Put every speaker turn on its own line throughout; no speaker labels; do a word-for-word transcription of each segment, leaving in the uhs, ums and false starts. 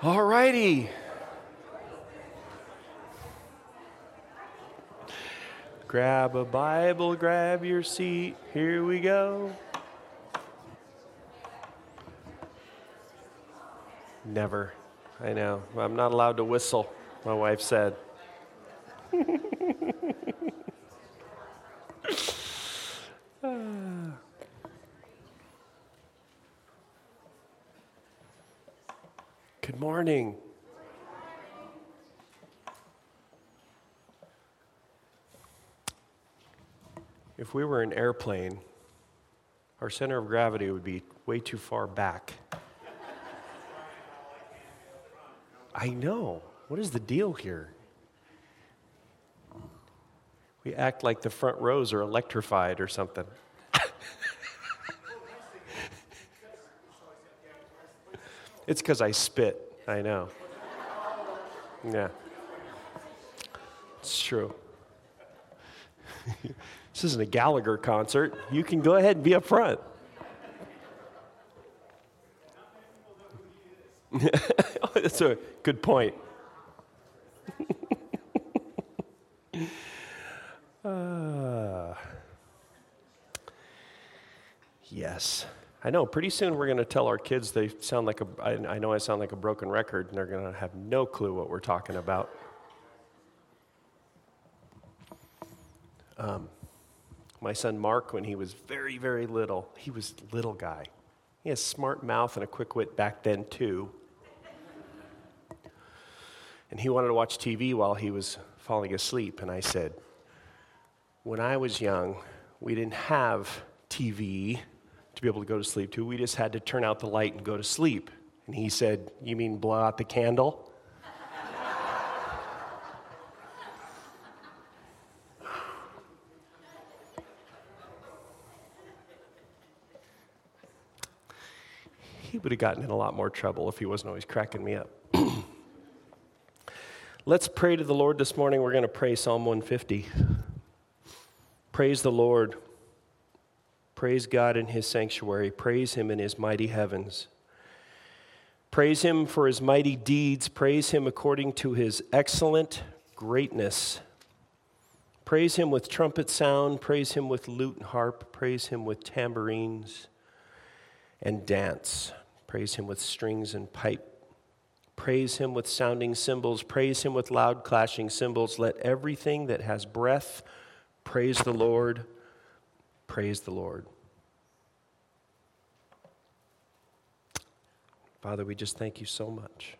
All righty. Grab a Bible, grab your seat. Here we go. Never. I know. I'm not allowed to whistle, my wife said. Good morning. If we were an airplane, our center of gravity would be way too far back. I know. What is the deal here? We act like the front rows are electrified or something. It's because I spit. I know. Yeah. It's true. This isn't a Gallagher concert. You can go ahead and be up front. That's a good point. uh, yes. I know, pretty soon we're going to tell our kids they sound like a, I, I know I sound like a broken record, and they're going to have no clue what we're talking about. Um, my son Mark, when he was very, very little, he was a little guy. He has a smart mouth and a quick wit back then, too. And he wanted to watch T V while he was falling asleep, and I said, when I was young, we didn't have T V to be able to go to sleep to. We just had to turn out the light and go to sleep. And he said, you mean blow out the candle? He would have gotten in a lot more trouble if he wasn't always cracking me up. Let's pray to the Lord this morning. We're going to pray Psalm one fifty. Praise the Lord. Praise God in his sanctuary. Praise him in his mighty heavens. Praise him for his mighty deeds. Praise him according to his excellent greatness. Praise him with trumpet sound. Praise him with lute and harp. Praise him with tambourines and dance. Praise him with strings and pipe. Praise him with sounding cymbals. Praise him with loud clashing cymbals. Let everything that has breath praise the Lord. Praise the Lord. Father, we just thank you so much.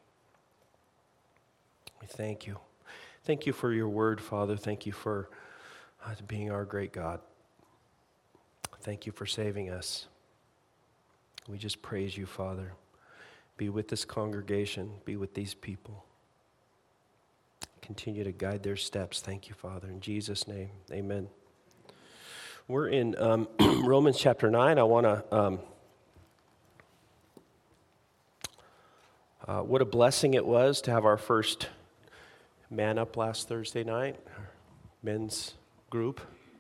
We thank you. Thank you for your word, Father. Thank you for uh, being our great God. Thank you for saving us. We just praise you, Father. Be with this congregation. Be with these people. Continue to guide their steps. Thank you, Father. In Jesus' name, amen. We're in um, Romans chapter nine. I want to, um, uh, what a blessing it was to have our first man up last Thursday night, men's group.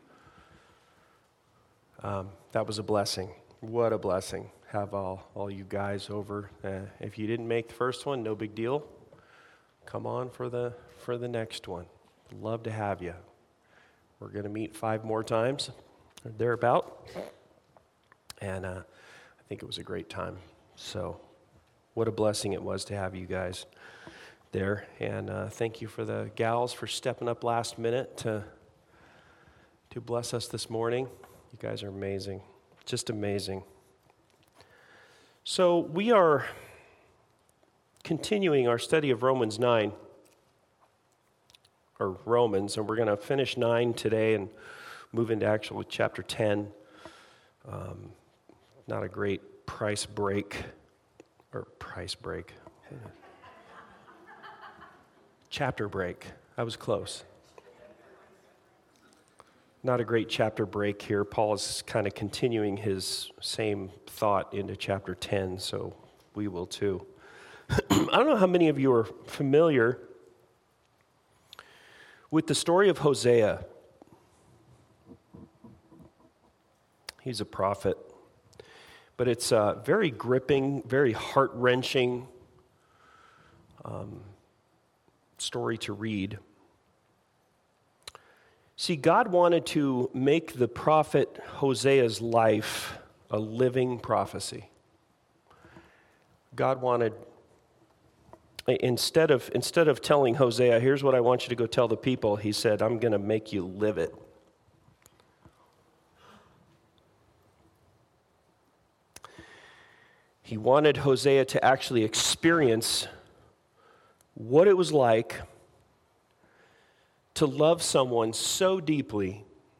Um, that was a blessing. What a blessing. Have all, all you guys over. Uh, if you didn't make the first one, no big deal. Come on for the for the next one. Love to have you. We're going to meet five more times, or thereabout. And uh, I think it was a great time. So what a blessing it was to have you guys there. And uh, thank you for the gals for stepping up last minute to to bless us this morning. You guys are amazing. Just amazing. So we are continuing our study of Romans nine, or Romans, and we're going to finish nine today and move into actually chapter ten. Um, not a great price break, or price break. Chapter break. I was close. Not a great chapter break here. Paul is kind of continuing his same thought into chapter ten, so we will too. I don't know how many of you are familiar with the story of Hosea. He's a prophet, but it's uh, very gripping, very heart-wrenching, um, story to read. See, God wanted to make the prophet Hosea's life a living prophecy. God wanted, instead of, instead of telling Hosea, here's what I want you to go tell the people, he said, I'm going to make you live it. He wanted Hosea to actually experience what it was like to love someone so deeply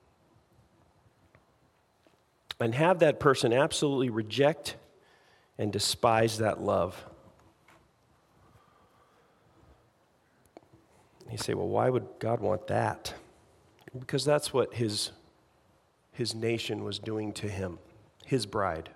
and have that person absolutely reject and despise that love. You say, well, why would God want that? Because that's what his, his nation was doing to him, his bride.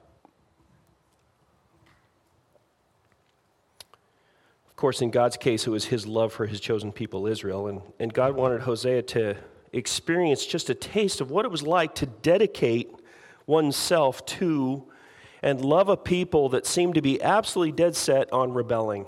Of course, in God's case, it was his love for his chosen people, Israel. And, and God wanted Hosea to experience just a taste of what it was like to dedicate oneself to and love a people that seemed to be absolutely dead set on rebelling.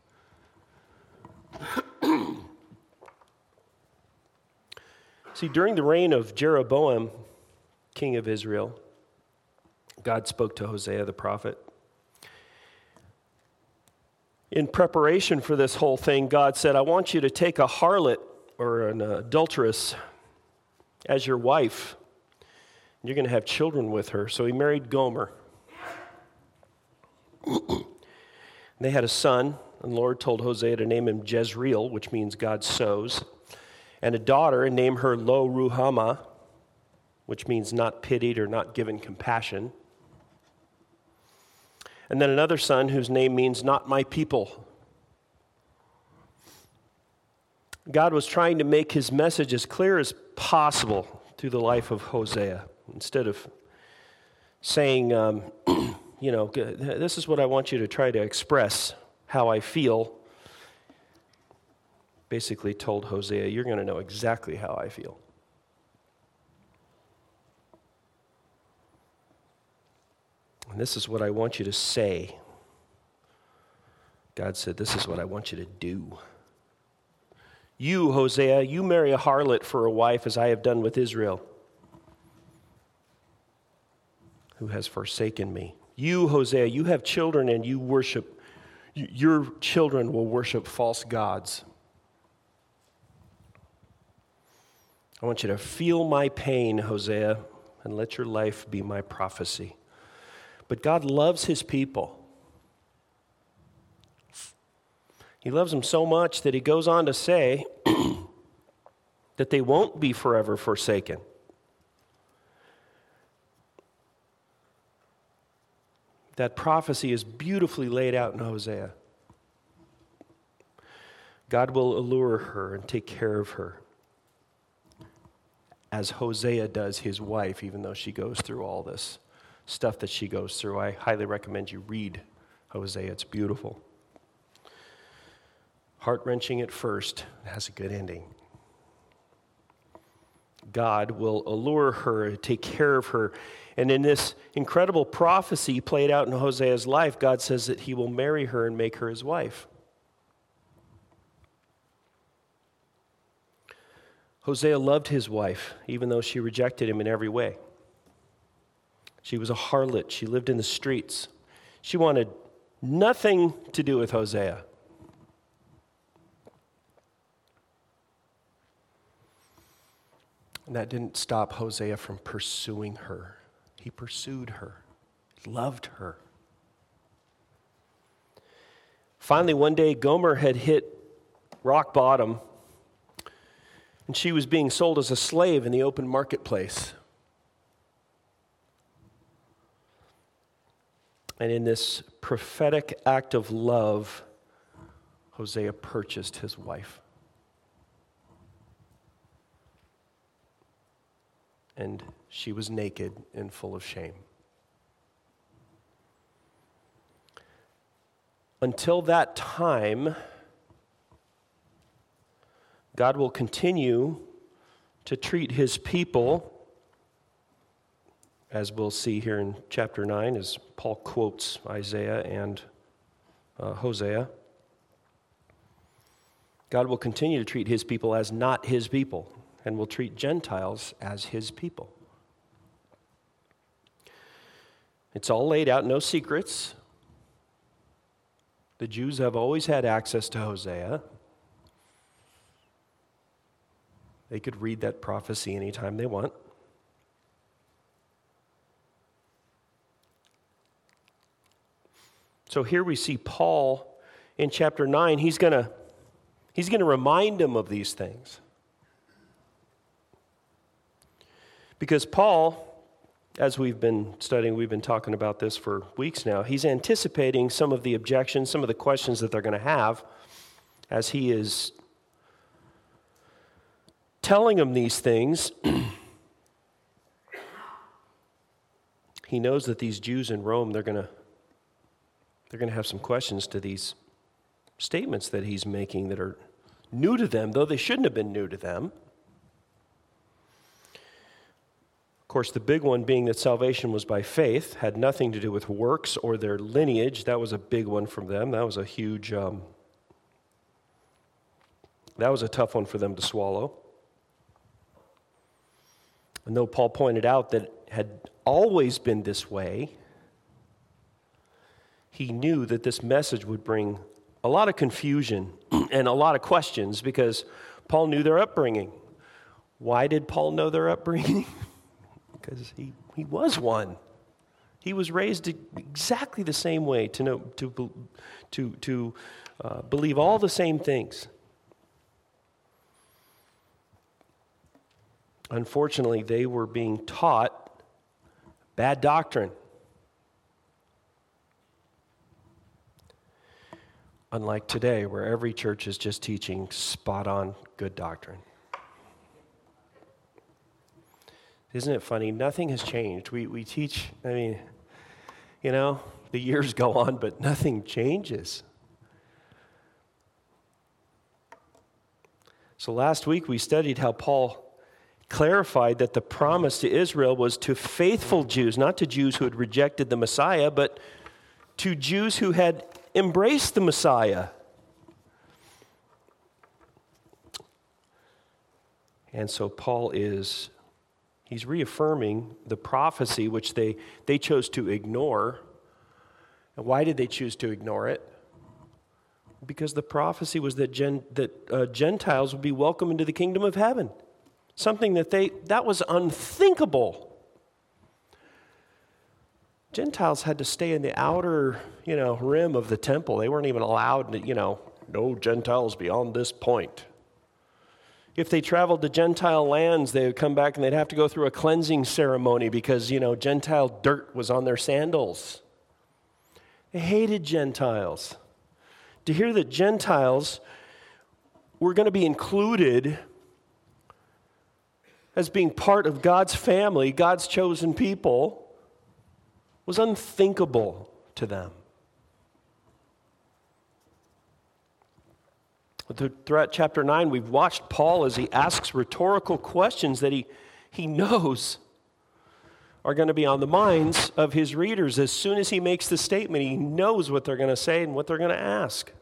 See, during the reign of Jeroboam, king of Israel, God spoke to Hosea the prophet. In preparation for this whole thing, God said, I want you to take a harlot or an adulteress as your wife. You're going to have children with her. So he married Gomer. They had a son, and the Lord told Hosea to name him Jezreel, which means God sows, and a daughter, and name her Lo Ruhamah, which means not pitied or not given compassion. And then another son whose name means not my people. God was trying to make his message as clear as possible through the life of Hosea. Instead of saying, um, you know, this is what I want you to try to express how I feel, basically told Hosea, you're going to know exactly how I feel. And this is what I want you to say. God said, this is what I want you to do. You, Hosea, you marry a harlot for a wife as I have done with Israel, who has forsaken me. You, Hosea, you have children and you worship, your children will worship false gods. I want you to feel my pain, Hosea, and let your life be my prophecy. But God loves his people. He loves them so much that he goes on to say that they won't be forever forsaken. That prophecy is beautifully laid out in Hosea. God will allure her and take care of her, as Hosea does his wife, even though she goes through all this stuff that she goes through. I highly recommend you read Hosea. It's beautiful. Heart-wrenching at first, it has a good ending. God will allure her, take care of her. And in this incredible prophecy played out in Hosea's life, God says that he will marry her and make her his wife. Hosea loved his wife, even though she rejected him in every way. She was a harlot. She lived in the streets. She wanted nothing to do with Hosea. And that didn't stop Hosea from pursuing her. He pursued her, loved her. Finally, one day, Gomer had hit rock bottom, and she was being sold as a slave in the open marketplace. And in this prophetic act of love, Hosea purchased his wife. And she was naked and full of shame. Until that time, God will continue to treat his people, as we'll see here in chapter nine, as Paul quotes Isaiah and uh, Hosea. God will continue to treat his people as not his people and will treat Gentiles as his people. It's all laid out, no secrets. The Jews have always had access to Hosea. They could read that prophecy anytime they want. So here we see Paul in chapter nine. He's going to he's going to remind them of these things. Because Paul, as we've been studying, we've been talking about this for weeks now, he's anticipating some of the objections, some of the questions that they're going to have as he is telling them these things. He knows that these Jews in Rome, they're going to they're going to have some questions to these statements that he's making that are new to them, though they shouldn't have been new to them. Of course, the big one being that salvation was by faith, had nothing to do with works or their lineage. That was a big one from them. That was a huge, um, that was a tough one for them to swallow. And though Paul pointed out that it had always been this way, he knew that this message would bring a lot of confusion and a lot of questions because Paul knew their upbringing. Why did Paul know their upbringing? Because he, he was one. He was raised exactly the same way to know to to to uh, believe all the same things. Unfortunately, they were being taught bad doctrine. Unlike today, where every church is just teaching spot-on good doctrine. Isn't it funny? Nothing has changed. We we teach, I mean, you know, the years go on, but nothing changes. So last week we studied how Paul clarified that the promise to Israel was to faithful Jews, not to Jews who had rejected the Messiah, but to Jews who had embraced the Messiah. And so Paul is He's reaffirming the prophecy which they, they chose to ignore. And why did they choose to ignore it? Because the prophecy was that, gen, that uh, Gentiles would be welcomed into the kingdom of heaven. Something that they, that was unthinkable. Gentiles had to stay in the outer, you know, rim of the temple. They weren't even allowed to, you know, no Gentiles beyond this point. If they traveled to Gentile lands, they would come back and they'd have to go through a cleansing ceremony because, you know, Gentile dirt was on their sandals. They hated Gentiles. To hear that Gentiles were going to be included as being part of God's family, God's chosen people, was unthinkable to them. Throughout chapter nine, we've watched Paul as he asks rhetorical questions that he, he knows are going to be on the minds of his readers. As soon as he makes the statement, he knows what they're going to say and what they're going to ask.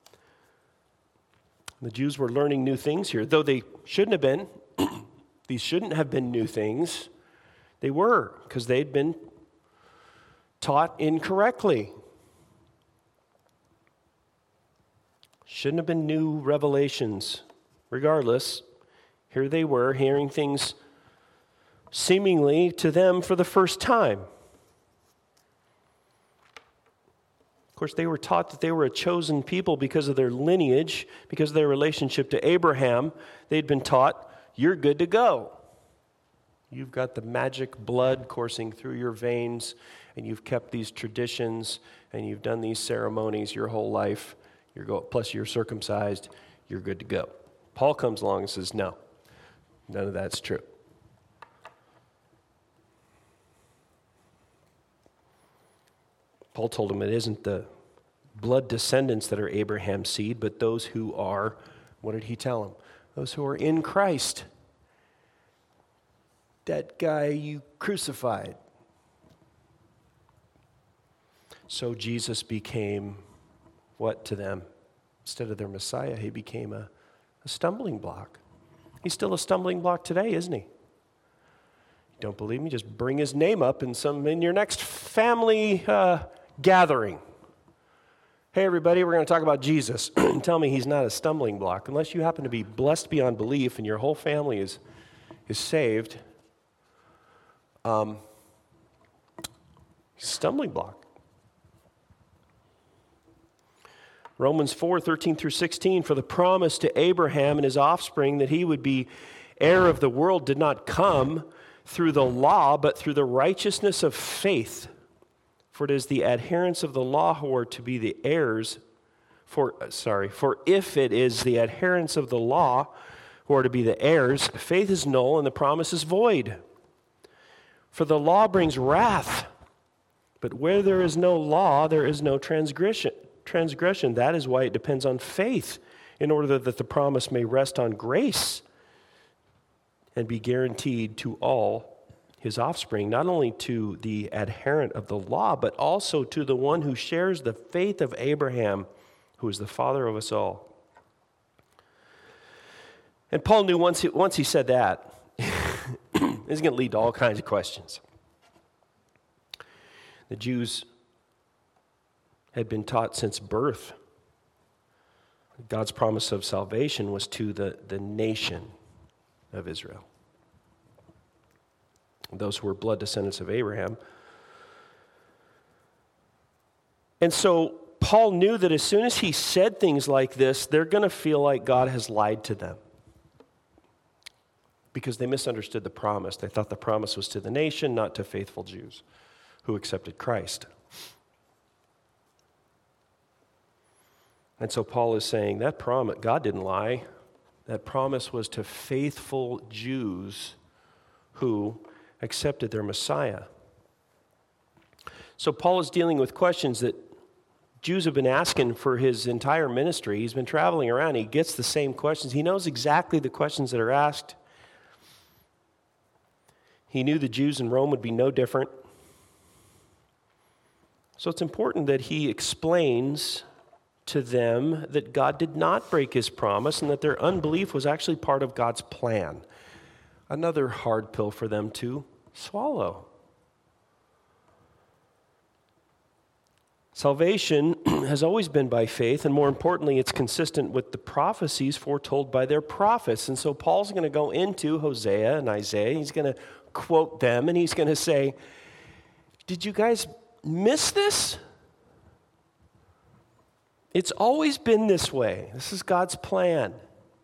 The Jews were learning new things here, though they shouldn't have been. These shouldn't have been new things. They were, because they'd been taught incorrectly. Shouldn't have been new revelations. Regardless, here they were hearing things seemingly to them for the first time. Of course, they were taught that they were a chosen people because of their lineage, because of their relationship to Abraham. They'd been taught, you're good to go. You've got the magic blood coursing through your veins, and you've kept these traditions, and you've done these ceremonies your whole life. You're go, plus you're circumcised, you're good to go. Paul comes along and says, no, none of that's true. Paul told him it isn't the blood descendants that are Abraham's seed, but those who are, what did he tell him? Those who are in Christ. That guy you crucified. So Jesus became what to them? Instead of their Messiah, he became a, a stumbling block. He's still a stumbling block today, isn't he? Don't believe me? Just bring his name up in some in your next family uh, gathering. Hey, everybody, we're going to talk about Jesus. Tell me he's not a stumbling block. Unless you happen to be blessed beyond belief and your whole family is, is saved, um, stumbling block. Romans four, thirteen through sixteen, for the promise to Abraham and his offspring that he would be heir of the world did not come through the law, but through the righteousness of faith. For it is the adherents of the law who are to be the heirs. For sorry, for if it is the adherents of the law who are to be the heirs, faith is null and the promise is void. For the law brings wrath, but where there is no law, there is no transgression. Transgression. That is why it depends on faith, in order that the promise may rest on grace and be guaranteed to all his offspring, not only to the adherent of the law, but also to the one who shares the faith of Abraham, who is the father of us all. And Paul knew once he, once he said that, this is going to lead to all kinds of questions. The Jews had been taught since birth God's promise of salvation was to the, the nation of Israel. Those who were blood descendants of Abraham. And so Paul knew that as soon as he said things like this, they're going to feel like God has lied to them. Because they misunderstood the promise. They thought the promise was to the nation, not to faithful Jews who accepted Christ. And so Paul is saying that promise, God didn't lie. That promise was to faithful Jews who accepted their Messiah. So Paul is dealing with questions that Jews have been asking for his entire ministry. He's been traveling around. He gets the same questions. He knows exactly the questions that are asked. He knew the Jews in Rome would be no different. So it's important that he explains to them that God did not break his promise and that their unbelief was actually part of God's plan. Another hard pill for them to swallow. Salvation has always been by faith, and more importantly, it's consistent with the prophecies foretold by their prophets. And so Paul's going to go into Hosea and Isaiah. He's going to quote them, and he's going to say, did you guys miss this? It's always been this way. This is God's plan.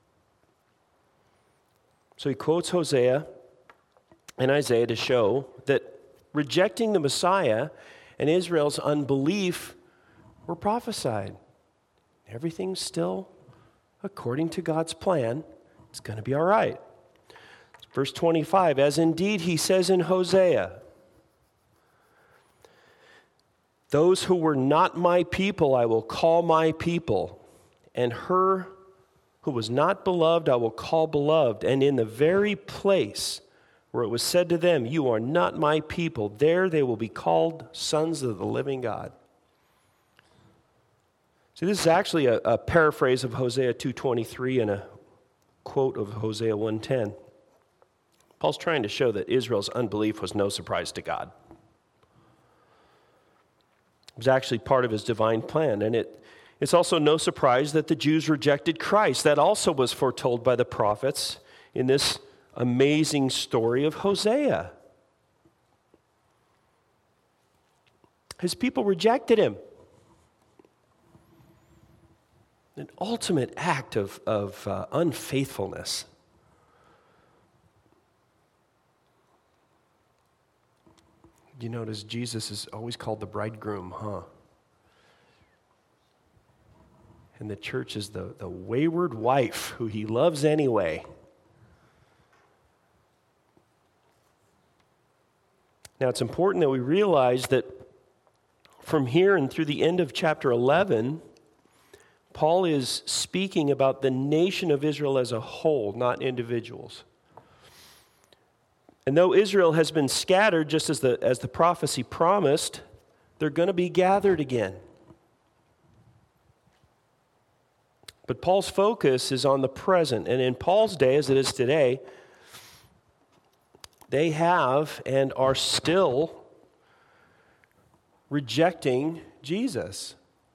So he quotes Hosea and Isaiah to show that rejecting the Messiah and Israel's unbelief were prophesied. Everything's still according to God's plan. It's going to be all right. Verse twenty-five, as indeed he says in Hosea, those who were not my people I will call my people, and her who was not beloved I will call beloved. And in the very place where it was said to them, you are not my people, there they will be called sons of the living God. See, this is actually a, a paraphrase of Hosea two twenty-three and a quote of Hosea one ten. Paul's trying to show that Israel's unbelief was no surprise to God. It was actually part of his divine plan, and it, it's also no surprise that the Jews rejected Christ. That also was foretold by the prophets in this amazing story of Hosea. His people rejected him. An ultimate act of, of uh, unfaithfulness. You notice Jesus is always called the bridegroom, huh? And the church is the, the wayward wife who he loves anyway. Now, it's important that we realize that from here and through the end of chapter eleven, Paul is speaking about the nation of Israel as a whole, not individuals. And though Israel has been scattered, just as the, as the prophecy promised, they're going to be gathered again. But Paul's focus is on the present. And in Paul's day, as it is today, they have and are still rejecting Jesus.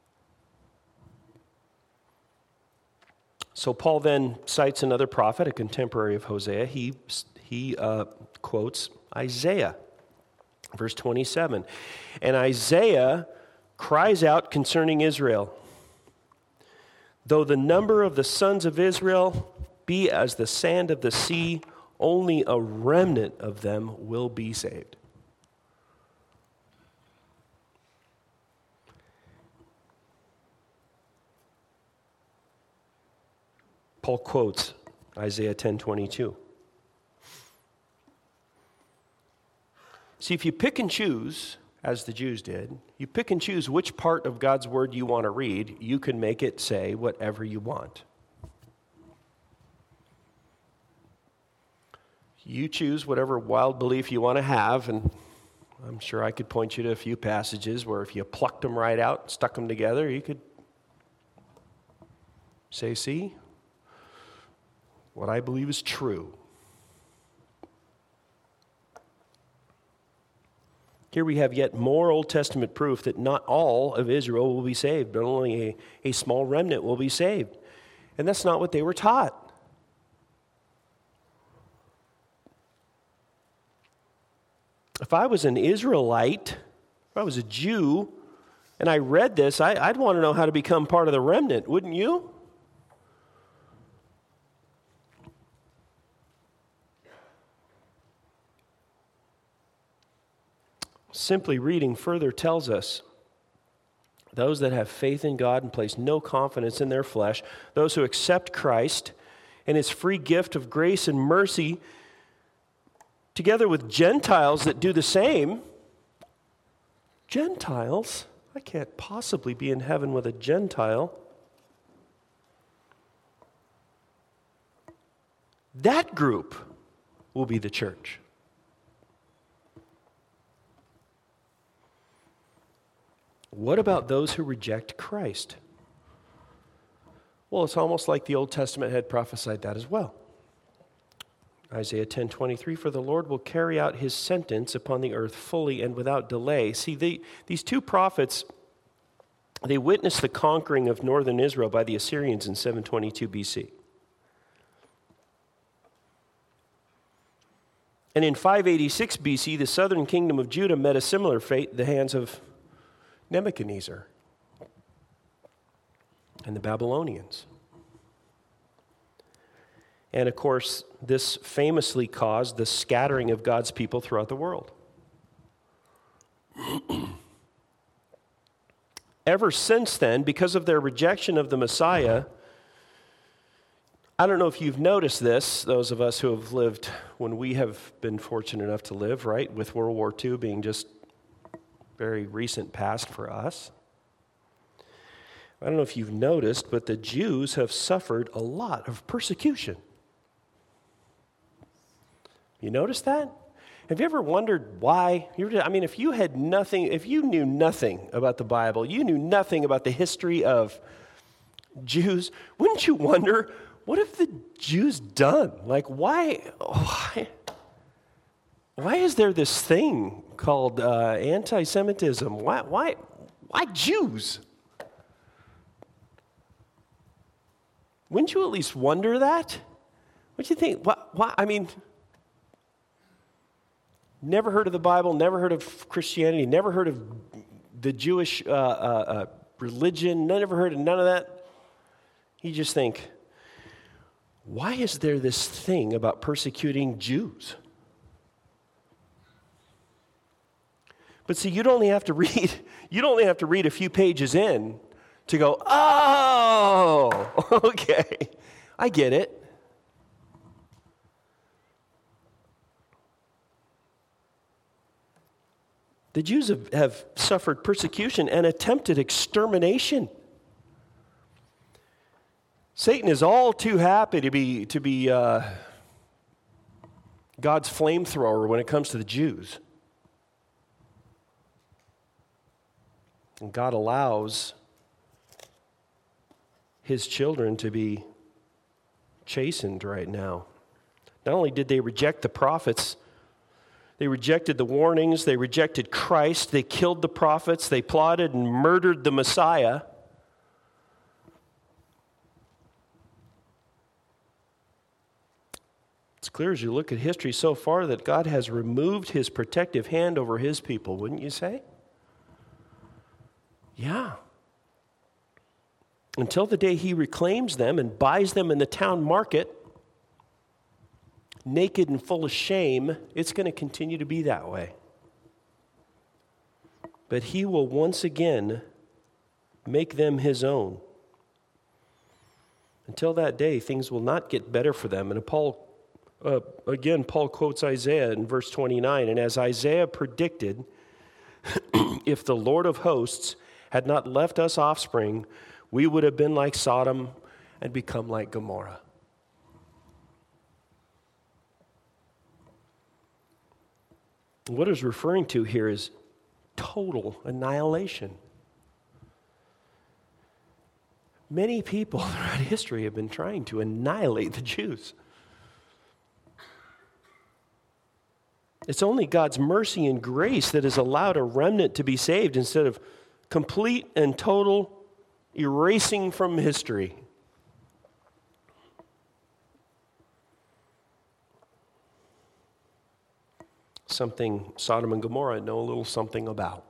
So Paul then cites another prophet, a contemporary of Hosea. He, he uh, quotes Isaiah, verse twenty-seven. And Isaiah cries out concerning Israel, though the number of the sons of Israel be as the sand of the sea, only a remnant of them will be saved. Paul quotes Isaiah ten twenty-two. See, if you pick and choose, as the Jews did, you pick and choose which part of God's word you want to read, you can make it say whatever you want. You choose whatever wild belief you want to have, and I'm sure I could point you to a few passages where if you plucked them right out, stuck them together, you could say, see, what I believe is true. Here we have yet more Old Testament proof that not all of Israel will be saved, but only a, a small remnant will be saved. And that's not what they were taught. If I was an Israelite, if I was a Jew, and I read this, I, I'd want to know how to become part of the remnant, wouldn't you? Simply reading further tells us those that have faith in God and place no confidence in their flesh, those who accept Christ and his free gift of grace and mercy, together with Gentiles that do the same. Gentiles? I can't possibly be in heaven with a Gentile. That group will be the church. What about those who reject Christ? Well, it's almost like the Old Testament had prophesied that as well. Isaiah ten twenty-three, for the Lord will carry out his sentence upon the earth fully and without delay. See, they, these two prophets, they witnessed the conquering of northern Israel by the Assyrians in seven twenty-two B C. And in five eighty-six B C, the southern kingdom of Judah met a similar fate at the hands of Nebuchadnezzar and the Babylonians. And of course, this famously caused the scattering of God's people throughout the world. Ever since then, because of their rejection of the Messiah, I don't know if you've noticed this, those of us who have lived when we have been fortunate enough to live, right, with World War Two being just very recent past for us. I don't know if you've noticed, but the Jews have suffered a lot of persecution. You notice that? Have you ever wondered why? I mean, if you had nothing, if you knew nothing about the Bible, you knew nothing about the history of Jews, wouldn't you wonder, what have the Jews done? Like, why, why, why is there this thing called uh, anti-Semitism? Why, why, why Jews? Wouldn't you at least wonder that? What do you think? Why, why? I mean, never heard of the Bible, never heard of Christianity, never heard of the Jewish uh, uh, uh, religion, never heard of none of that. You just think, why is there this thing about persecuting Jews? But see, you'd only have to read, you'd only have to read a few pages in to go, oh, okay, I get it. The Jews have, have suffered persecution and attempted extermination. Satan is all too happy to be, to be uh, God's flamethrower when it comes to the Jews. And God allows his children to be chastened right now. Not only did they reject the prophets, they rejected the warnings, they rejected Christ, they killed the prophets, they plotted and murdered the Messiah. It's clear as you look at history so far that God has removed his protective hand over his people, wouldn't you say? Yeah. Until the day he reclaims them and buys them in the town market, naked and full of shame, it's going to continue to be that way. But he will once again make them his own. Until that day, things will not get better for them. And Paul, uh, again, Paul quotes Isaiah in verse twenty-nine, and as Isaiah predicted, if the Lord of hosts had not left us offspring, we would have been like Sodom and become like Gomorrah. What he's referring to here is total annihilation. Many people throughout history have been trying to annihilate the Jews. It's only God's mercy and grace that has allowed a remnant to be saved instead of complete and total erasing from history. Something Sodom and Gomorrah know a little something about.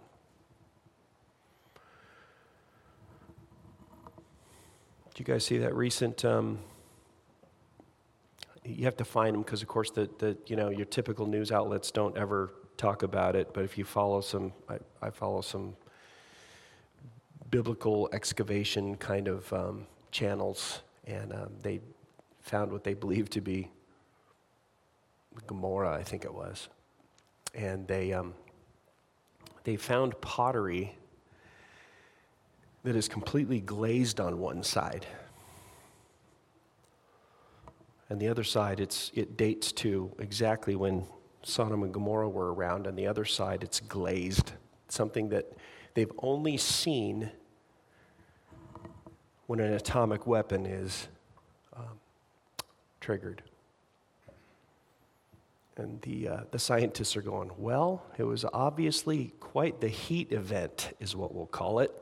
Did you guys see that recent? Um, you have to find them because, of course, the the you know your typical news outlets don't ever talk about it. But if you follow some, I, I follow some biblical excavation kind of um, channels, and um, they found what they believed to be Gomorrah, I think it was. And they um, they found pottery that is completely glazed on one side, and the other side it's it dates to exactly when Sodom and Gomorrah were around. And the other side it's glazed, something that they've only seen when an atomic weapon is um, triggered. And the uh, the scientists are going, well, it was obviously quite the heat event, is what we'll call it.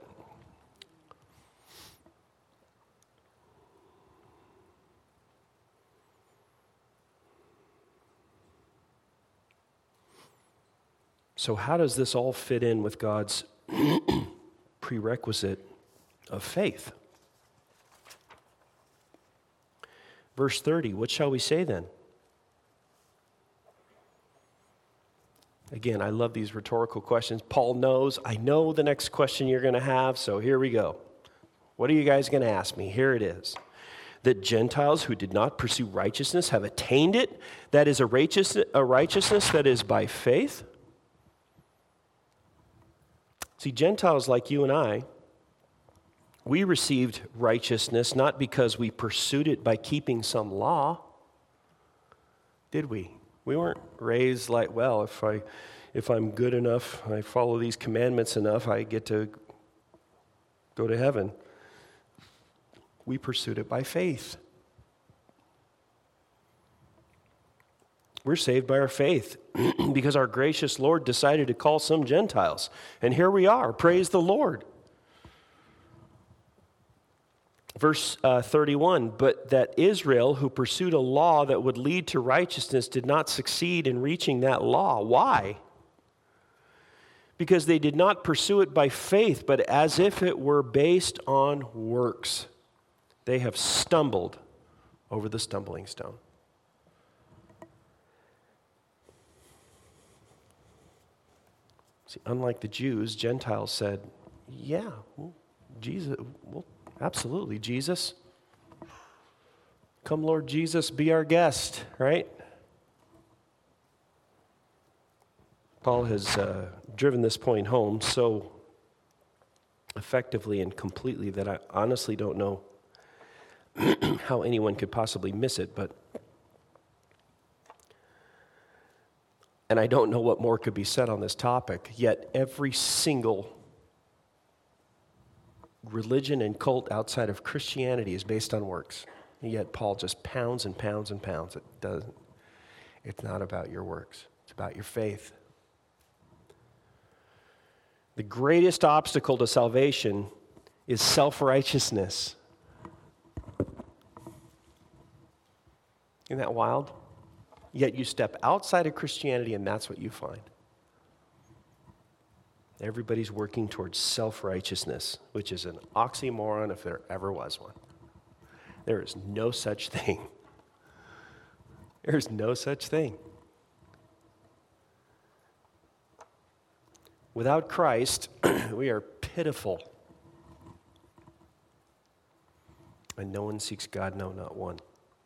So how does this all fit in with God's prerequisite of faith? Verse thirty, what shall we say then? Again, I love these rhetorical questions. Paul knows, I know the next question you're going to have, so here we go. What are you guys going to ask me? Here it is. That Gentiles who did not pursue righteousness have attained it, that is a righteousness, a righteousness that is by faith. See, Gentiles like you and I, we received righteousness not because we pursued it by keeping some law, did we? We weren't raised like, well, if I, if I'm good enough, I follow these commandments enough, I get to go to heaven. We pursued it by faith. We're saved by our faith because our gracious Lord decided to call some Gentiles. And here we are. Praise the Lord. Verse uh, thirty-one, but that Israel, who pursued a law that would lead to righteousness, did not succeed in reaching that law. Why? Because they did not pursue it by faith, but as if it were based on works. They have stumbled over the stumbling stone. See, unlike the Jews, Gentiles said, yeah, well, Jesus, well, absolutely, Jesus. Come, Lord Jesus, be our guest, right? Paul has uh, driven this point home so effectively and completely that I honestly don't know how anyone could possibly miss it, but and I don't know what more could be said on this topic, yet every single religion and cult outside of Christianity is based on works. And yet Paul just pounds and pounds and pounds. It doesn't. It's not about your works. It's about your faith. The greatest obstacle to salvation is self-righteousness. Isn't that wild? Yet you step outside of Christianity and that's what you find. Everybody's working towards self-righteousness, which is an oxymoron if there ever was one. There is no such thing. There is no such thing. Without Christ, we are pitiful. And no one seeks God, no, not one.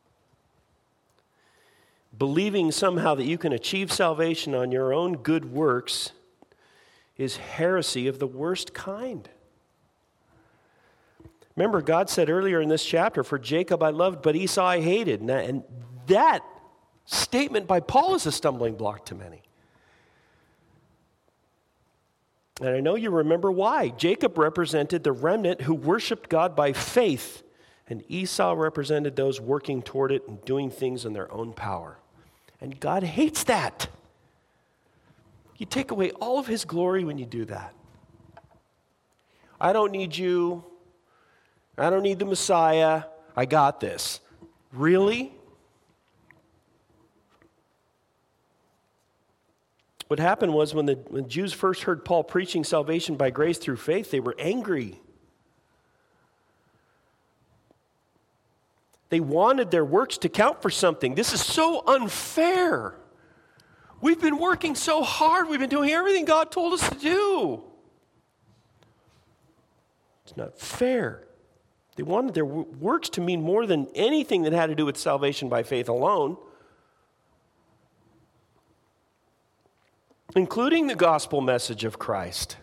Believing somehow that you can achieve salvation on your own good works is heresy of the worst kind. Remember, God said earlier in this chapter, for Jacob I loved, but Esau I hated. And that, and that statement by Paul is a stumbling block to many. And I know you remember why. Jacob represented the remnant who worshiped God by faith, and Esau represented those working toward it and doing things in their own power. And God hates that. You take away all of his glory when you do that. I don't need you. I don't need the Messiah. I got this. Really? What happened was when the, when Jews first heard Paul preaching salvation by grace through faith, they were angry. They wanted their works to count for something. This is so unfair. We've been working so hard. We've been doing everything God told us to do. It's not fair. They wanted their works to mean more than anything that had to do with salvation by faith alone, including the gospel message of Christ.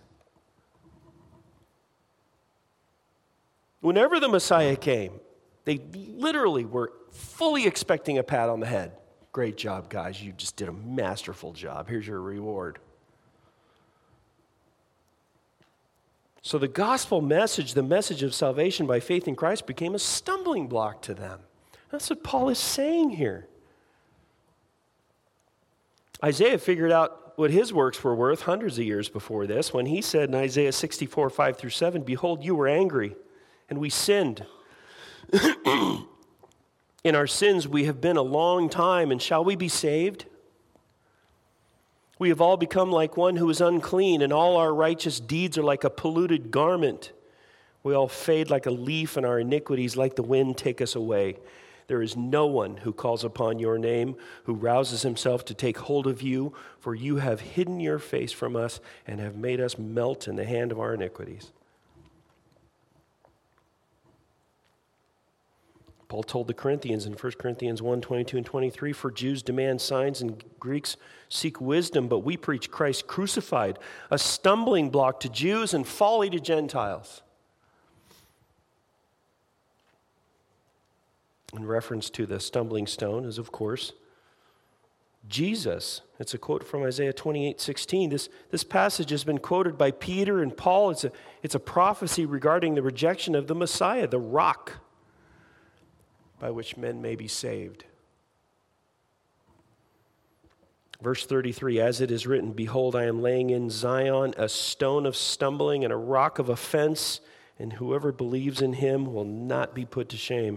Whenever the Messiah came, they literally were fully expecting a pat on the head. Great job, guys. You just did a masterful job. Here's your reward. So the gospel message, the message of salvation by faith in Christ, became a stumbling block to them. That's what Paul is saying here. Isaiah figured out what his works were worth hundreds of years before this when he said in Isaiah sixty-four, five through seven, behold, you were angry, and we sinned. In our sins we have been a long time, and shall we be saved? We have all become like one who is unclean, and all our righteous deeds are like a polluted garment. We all fade like a leaf, and our iniquities like the wind take us away. There is no one who calls upon your name, who rouses himself to take hold of you, for you have hidden your face from us and have made us melt in the hand of our iniquities. Paul told the Corinthians in First Corinthians one, twenty-two and twenty-three, for Jews demand signs and Greeks seek wisdom, but we preach Christ crucified, a stumbling block to Jews and folly to Gentiles. In reference to the stumbling stone is, of course, Jesus. It's a quote from Isaiah twenty-eight, sixteen. This, this passage has been quoted by Peter and Paul. It's a, it's a prophecy regarding the rejection of the Messiah, the rock by which men may be saved. Verse thirty-three, as it is written, behold, I am laying in Zion a stone of stumbling and a rock of offense, and whoever believes in him will not be put to shame.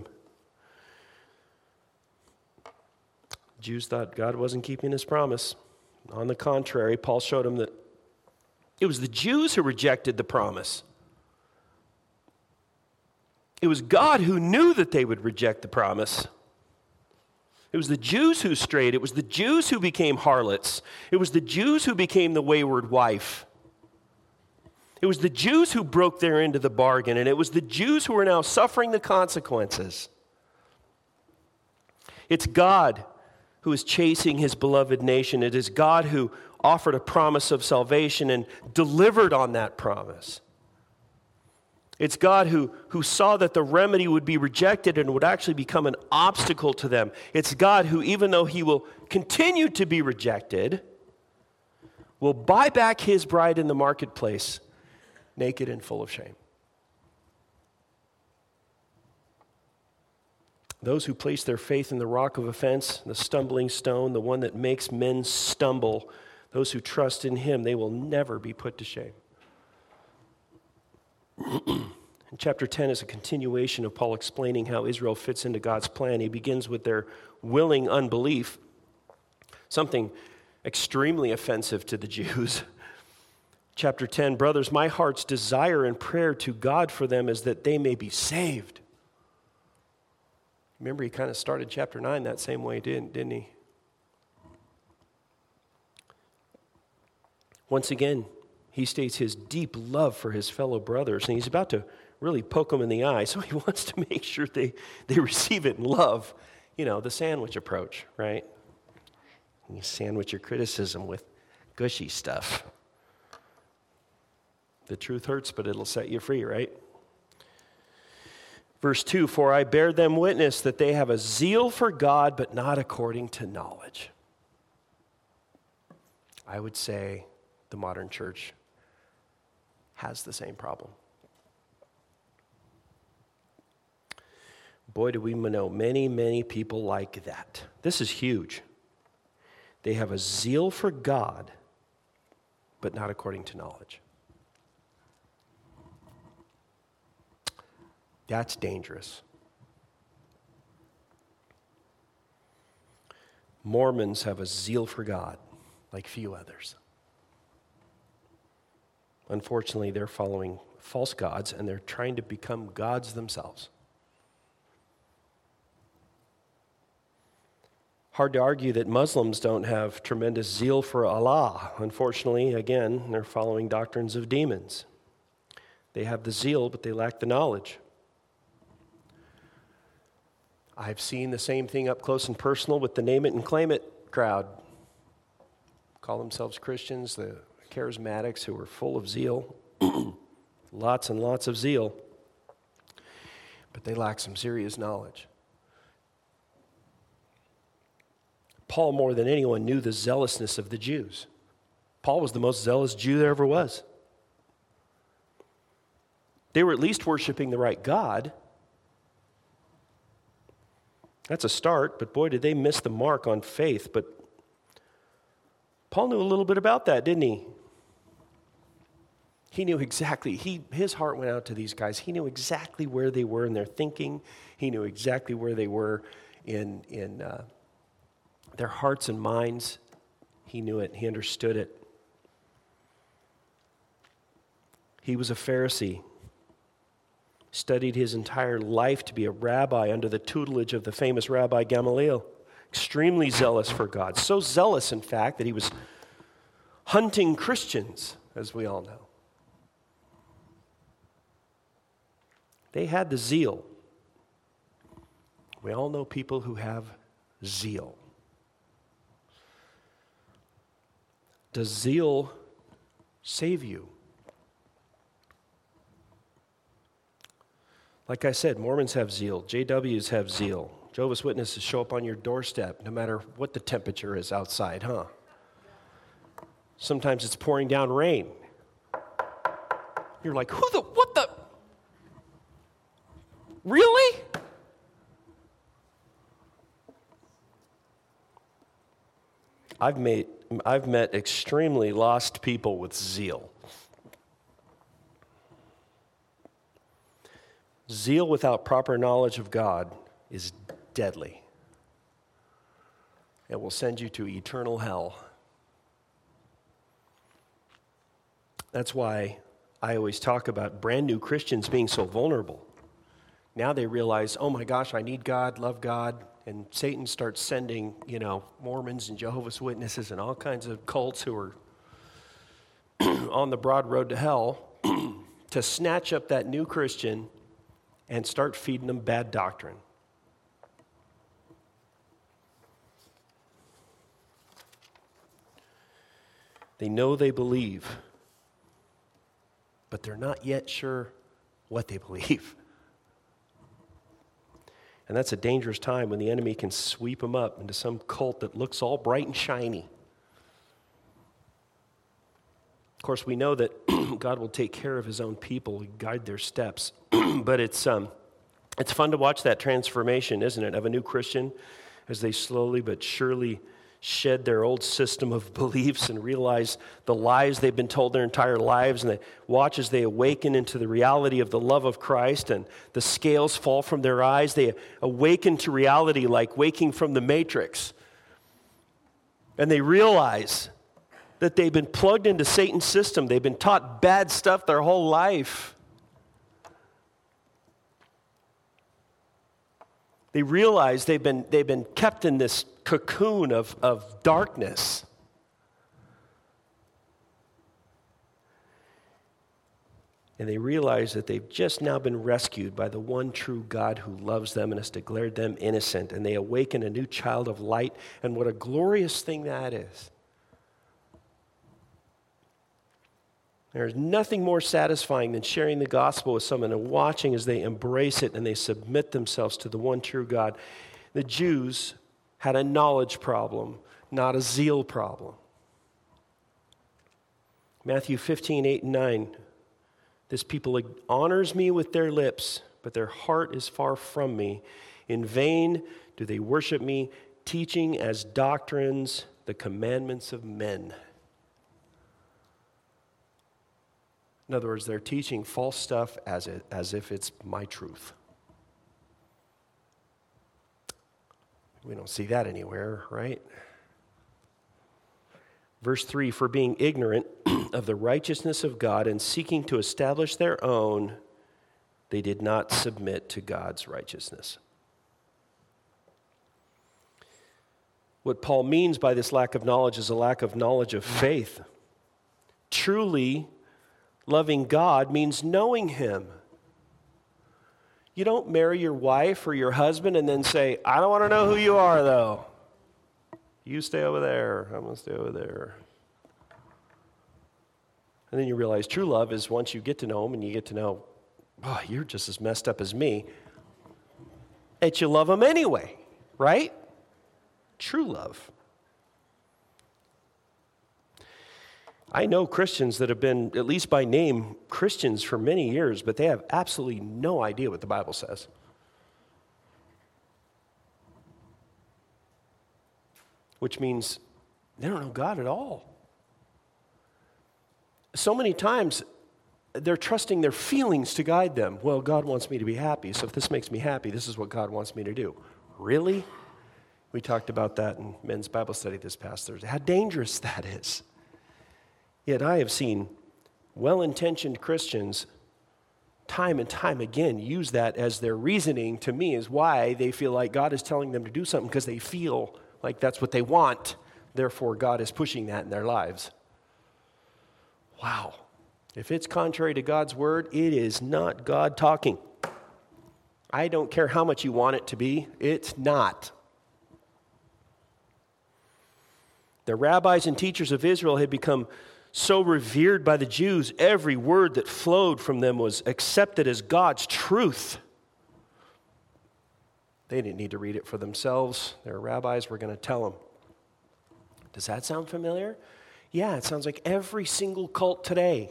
Jews thought God wasn't keeping his promise. On the contrary, Paul showed them that it was the Jews who rejected the promise. It was God who knew that they would reject the promise. It was the Jews who strayed. It was the Jews who became harlots. It was the Jews who became the wayward wife. It was the Jews who broke their end of the bargain, and it was the Jews who are now suffering the consequences. It's God who is chasing his beloved nation. It is God who offered a promise of salvation and delivered on that promise. It's God who, who saw that the remedy would be rejected and would actually become an obstacle to them. It's God who, even though he will continue to be rejected, will buy back his bride in the marketplace, naked and full of shame. Those who place their faith in the rock of offense, the stumbling stone, the one that makes men stumble, those who trust in him, they will never be put to shame. And chapter ten is a continuation of Paul explaining how Israel fits into God's plan. He begins with their willing unbelief, something extremely offensive to the Jews. Chapter ten, brothers, my heart's desire and prayer to God for them is that they may be saved. Remember, he kind of started chapter nine that same way, didn't, didn't he? Once again, he states his deep love for his fellow brothers, and he's about to really poke them in the eye, so he wants to make sure they, they receive it in love. You know, the sandwich approach, right? You sandwich your criticism with gushy stuff. The truth hurts, but it'll set you free, right? Verse two, for I bear them witness that they have a zeal for God, but not according to knowledge. I would say the modern church has the same problem. Boy, do we know many, many people like that. This is huge. They have a zeal for God, but not according to knowledge. That's dangerous. Mormons have a zeal for God like few others. Unfortunately, they're following false gods, and they're trying to become gods themselves. Hard to argue that Muslims don't have tremendous zeal for Allah. Unfortunately, again, they're following doctrines of demons. They have the zeal, but they lack the knowledge. I've seen the same thing up close and personal with the name it and claim it crowd. Call themselves Christians, the charismatics who are full of zeal, lots and lots of zeal, but they lack some serious knowledge. Paul, more than anyone, knew the zealousness of the Jews. Paul was the most zealous Jew there ever was. They were at least worshiping the right God. That's a start, but boy, did they miss the mark on faith. But Paul knew a little bit about that, didn't he? He knew exactly, he, his heart went out to these guys. He knew exactly where they were in their thinking. He knew exactly where they were in, in uh, their hearts and minds. He knew it. He understood it. He was a Pharisee. Studied his entire life to be a rabbi under the tutelage of the famous Rabbi Gamaliel. Extremely zealous for God. So zealous, in fact, that he was hunting Christians, as we all know. They had the zeal. We all know people who have zeal. Does zeal save you? Like I said, Mormons have zeal. J Ws have zeal. Jehovah's Witnesses show up on your doorstep no matter what the temperature is outside, huh? Sometimes it's pouring down rain. You're like, who the, what the? Really? I've made, I've met extremely lost people with zeal. Zeal without proper knowledge of God is deadly. It will send you to eternal hell. That's why I always talk about brand new Christians being so vulnerable. Now they realize, oh my gosh, I need God, love God, and Satan starts sending, you know, Mormons and Jehovah's Witnesses and all kinds of cults who are on the broad road to hell to snatch up that new Christian and start feeding them bad doctrine. They know they believe, but they're not yet sure what they believe. And that's a dangerous time when the enemy can sweep them up into some cult that looks all bright and shiny. Of course, we know that God will take care of his own people, guide their steps. But it's um, It's fun to watch that transformation, isn't it, of a new Christian as they slowly but surely shed their old system of beliefs and realize the lies they've been told their entire lives, and they watch as they awaken into the reality of the love of Christ, and the scales fall from their eyes. They awaken to reality like waking from the Matrix. And they realize that they've been plugged into Satan's system. They've been taught bad stuff their whole life. They realize they've been, they've been kept in this cocoon of, of darkness. And they realize that they've just now been rescued by the one true God who loves them and has declared them innocent. And they awaken a new child of light. And what a glorious thing that is. There's nothing more satisfying than sharing the gospel with someone and watching as they embrace it and they submit themselves to the one true God. The Jews had a knowledge problem, not a zeal problem. Matthew fifteen, eight and nine. This people honors me with their lips, but their heart is far from me. In vain do they worship me, teaching as doctrines the commandments of men. In other words, they're teaching false stuff as, it, as if it's my truth. We don't see that anywhere, right? Verse three, for being ignorant of the righteousness of God and seeking to establish their own, they did not submit to God's righteousness. What Paul means by this lack of knowledge is a lack of knowledge of faith. Truly loving God means knowing Him. You don't marry your wife or your husband and then say, I don't want to know who you are, though. You stay over there. I'm going to stay over there. And then you realize true love is once you get to know Him and you get to know, oh, you're just as messed up as me, that you love Him anyway, right? True love. I know Christians that have been, at least by name, Christians for many years, but they have absolutely no idea what the Bible says. Which means they don't know God at all. So many times, they're trusting their feelings to guide them. Well, God wants me to be happy, so if this makes me happy, this is what God wants me to do. Really? We talked about that in men's Bible study this past Thursday. How dangerous that is. Yet I have seen well-intentioned Christians time and time again use that as their reasoning to me is why they feel like God is telling them to do something because they feel like that's what they want. Therefore, God is pushing that in their lives. Wow. If it's contrary to God's word, it is not God talking. I don't care how much you want it to be. It's not. The rabbis and teachers of Israel had become so revered by the Jews, every word that flowed from them was accepted as God's truth. They didn't need to read it for themselves. Their rabbis were going to tell them. Does that sound familiar? Yeah, it sounds like every single cult today.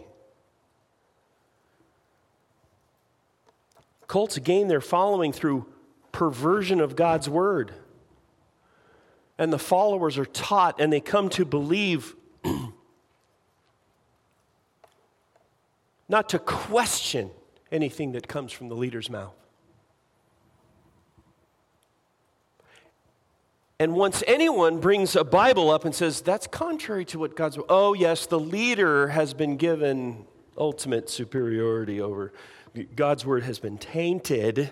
Cults gain their following through perversion of God's word. And the followers are taught and they come to believe not to question anything that comes from the leader's mouth. And once anyone brings a Bible up and says, that's contrary to what God's, oh yes, the leader has been given ultimate superiority over, God's word has been tainted,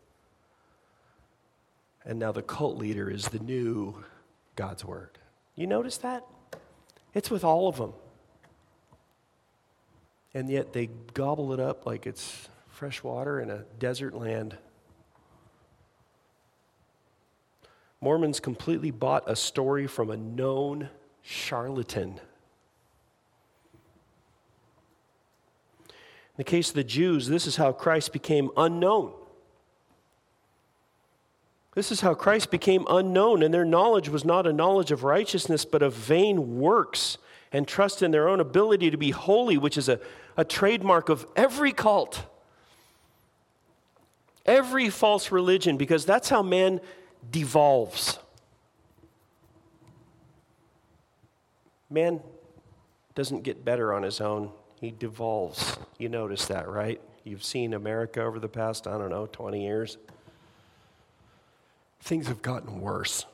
and now the cult leader is the new God's word. You notice that? It's with all of them. And yet they gobble it up like it's fresh water in a desert land. Mormons completely bought a story from a known charlatan. In the case of the Jews, this is how Christ became unknown. This is how Christ became unknown, and their knowledge was not a knowledge of righteousness, but of vain works and trust in their own ability to be holy, which is a, a trademark of every cult. Every false religion, because that's how man devolves. Man doesn't get better on his own. He devolves. You notice that, right? You've seen America over the past, I don't know, twenty years. Things have gotten worse.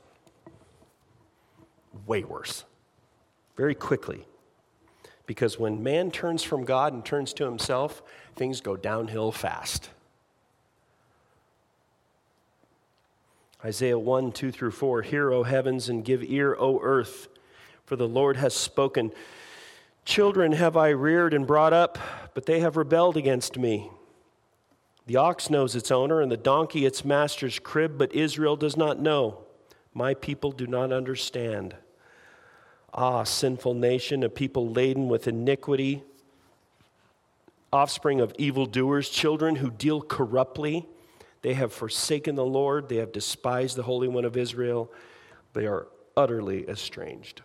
Way worse. Very quickly. Because when man turns from God and turns to himself, things go downhill fast. Isaiah one, two through four, Hear, O heavens, and give ear, O earth, for the Lord has spoken. Children have I reared and brought up, but they have rebelled against me. The ox knows its owner, and the donkey its master's crib, but Israel does not know. My people do not understand. Ah, sinful nation, a people laden with iniquity, offspring of evildoers, children who deal corruptly. They have forsaken the Lord. They have despised the Holy One of Israel. They are utterly estranged.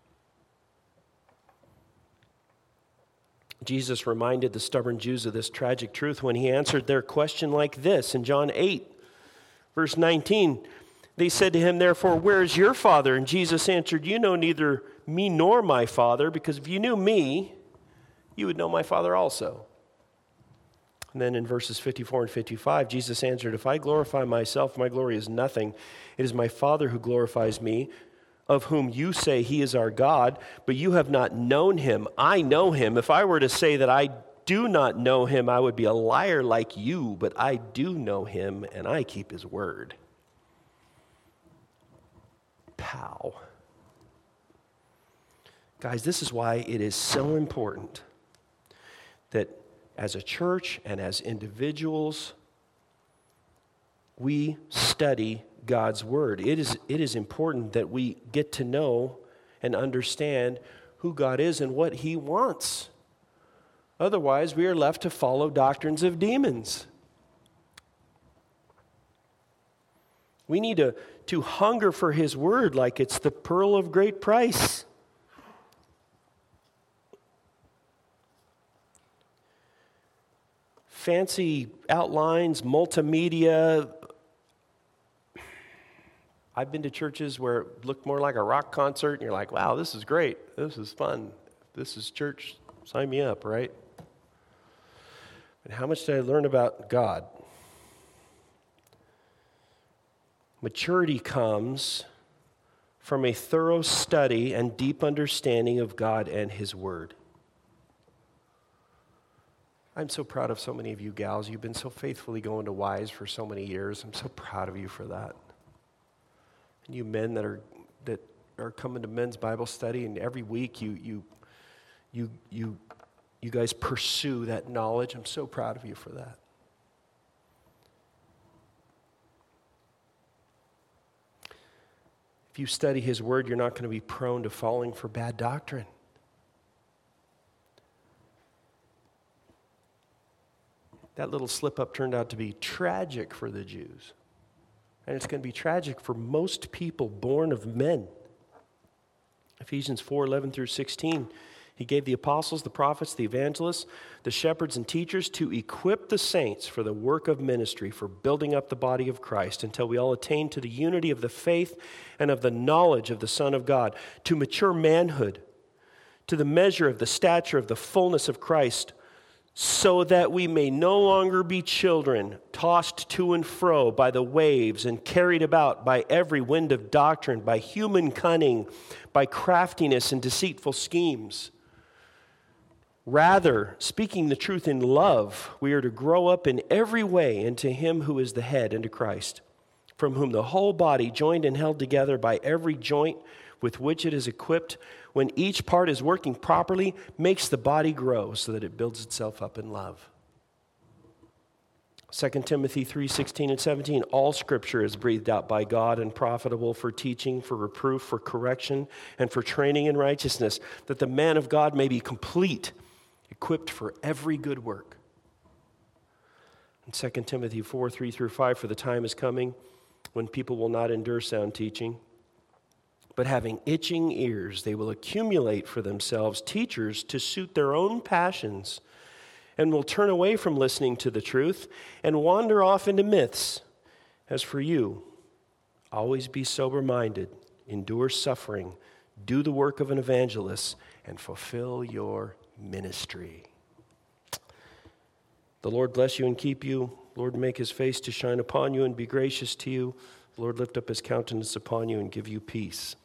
Jesus reminded the stubborn Jews of this tragic truth when he answered their question like this in John eight, verse nineteen. They said to him, therefore, where is your Father? And Jesus answered, you know neither me nor my Father, because if you knew me, you would know my Father also. And then in verses fifty-four and fifty-five, Jesus answered, if I glorify myself, my glory is nothing. It is my Father who glorifies me, of whom you say he is our God, but you have not known him. I know him. If I were to say that I do not know him, I would be a liar like you, but I do know him, and I keep his word. Pow. Guys, this is why it is so important that as a church and as individuals, we study God's word. It is, it is important that we get to know and understand who God is and what he wants. Otherwise, we are left to follow doctrines of demons. We need to, to hunger for his word like it's the pearl of great price. Fancy outlines, multimedia. I've been to churches where it looked more like a rock concert, and you're like, wow, this is great. This is fun. This is church. Sign me up, right? But how much did I learn about God? Maturity comes from a thorough study and deep understanding of God and his word. I'm so proud of so many of you gals. You've been so faithfully going to Wise for so many years. I'm so proud of you for that. And you men that are that are coming to men's Bible study, and every week you you you you you guys pursue that knowledge. I'm so proud of you for that. If you study his word, you're not going to be prone to falling for bad doctrine. That little slip-up turned out to be tragic for the Jews. And it's going to be tragic for most people born of men. Ephesians four, eleven through sixteen, he gave the apostles, the prophets, the evangelists, the shepherds and teachers to equip the saints for the work of ministry, for building up the body of Christ until we all attain to the unity of the faith and of the knowledge of the Son of God, to mature manhood, to the measure of the stature of the fullness of Christ, so that we may no longer be children, tossed to and fro by the waves and carried about by every wind of doctrine, by human cunning, by craftiness and deceitful schemes. Rather, speaking the truth in love, we are to grow up in every way into him who is the head, into Christ, from whom the whole body, joined and held together by every joint with which it is equipped, when each part is working properly, makes the body grow so that it builds itself up in love. Second Timothy three, sixteen and seventeen, all scripture is breathed out by God and profitable for teaching, for reproof, for correction, and for training in righteousness, that the man of God may be complete, equipped for every good work. In Second Timothy four, three through five, for the time is coming when people will not endure sound teaching, but having itching ears, they will accumulate for themselves teachers to suit their own passions, and will turn away from listening to the truth and wander off into myths. As for you, always be sober-minded, endure suffering, do the work of an evangelist, and fulfill your ministry. The Lord bless you and keep you. Lord, make his face to shine upon you and be gracious to you. Lord, lift up his countenance upon you and give you peace.